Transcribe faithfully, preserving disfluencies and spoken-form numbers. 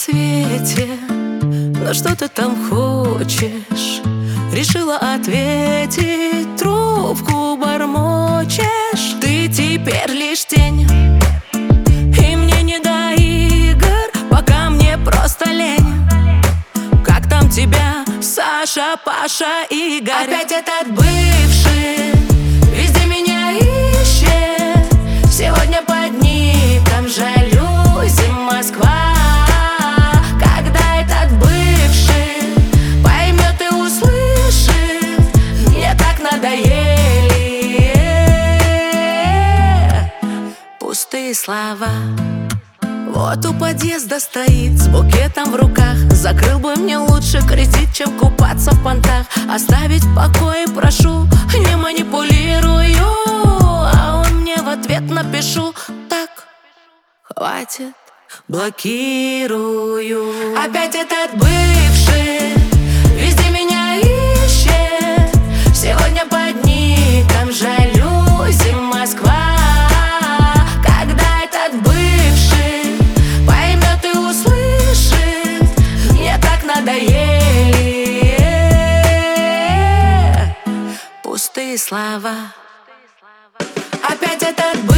свете, но что ты там хочешь? Решила ответить, трубку бормочешь. Ты теперь лишь тень, и мне не до игр, пока мне просто лень. Как там тебя, Саша, Паша, Игорь? Опять этот бывший везде меня ищет. Сегодня под ником жалюзи Москва. Когда этот бывший поймет и услышит, мне так надоели пустые слова. Вот у подъезда стоит с букетом в руках. Закрыл бы мне лучше кредит, чем купаться в понтах. Оставить в покое прошу, не манипулирую. А он мне в ответ напишу: так, хватит, блокирую. Опять этот бывший везде меня ищет. Сегодня под ником жалюзи Москва. Когда этот бывший поймет и услышит, мне так надоели пустые слова. Опять этот бывший